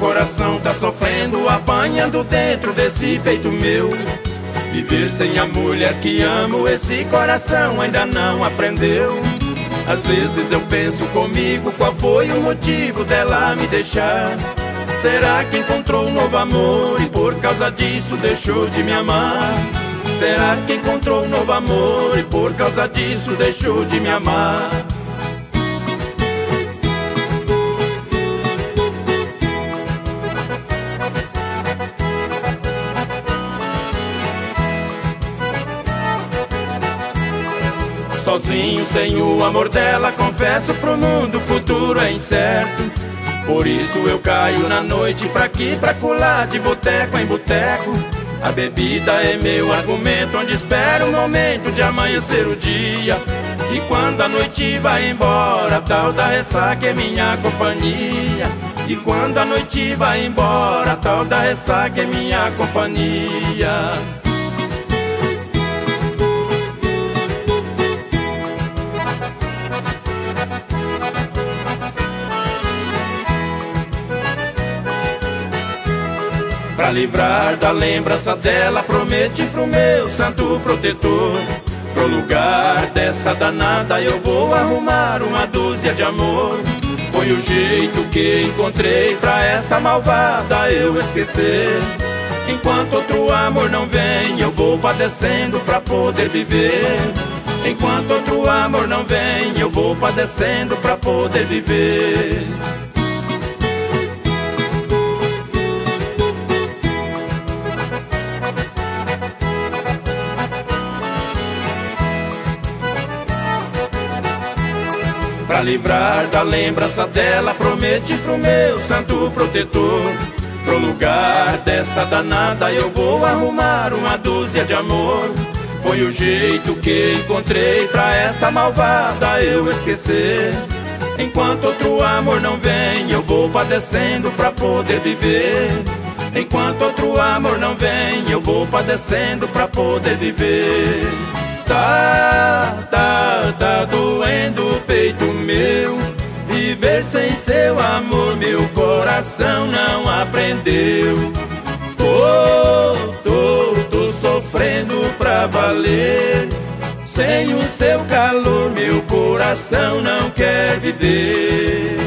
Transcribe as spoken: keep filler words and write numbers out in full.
coração tá sofrendo, apanhando dentro desse peito meu. Viver sem a mulher que amo, esse coração ainda não aprendeu. Às vezes eu penso comigo, qual foi o motivo dela me deixar? Será que encontrou um novo amor e por causa disso deixou de me amar? Será que encontrou um novo amor e por causa disso deixou de me amar? Sozinho, sem o amor dela, confesso pro mundo, o futuro é incerto. Por isso eu caio na noite, pra aqui, pra colar, de boteco em boteco. A bebida é meu argumento, onde espero o momento de amanhecer o dia. E quando a noite vai embora, a tal da ressaca é minha companhia. E quando a noite vai embora, a tal da ressaca é minha companhia. Pra livrar da lembrança dela, prometi pro meu santo protetor. Pro lugar dessa danada eu vou arrumar uma dúzia de amor. Foi o jeito que encontrei pra essa malvada eu esquecer. Enquanto outro amor não vem, eu vou padecendo pra poder viver. Enquanto outro amor não vem, eu vou padecendo pra poder viver. Pra livrar da lembrança dela, prometi pro meu santo protetor. Pro lugar dessa danada eu vou arrumar uma dúzia de amor. Foi o jeito que encontrei pra essa malvada eu esquecer. Enquanto outro amor não vem, eu vou padecendo pra poder viver. Enquanto outro amor não vem, eu vou padecendo pra poder viver. Tá, tá, tá doendo o peito meu. Viver sem seu amor, meu coração não aprendeu. Tô, tô, tô sofrendo pra valer. Sem o seu calor, meu coração não quer viver.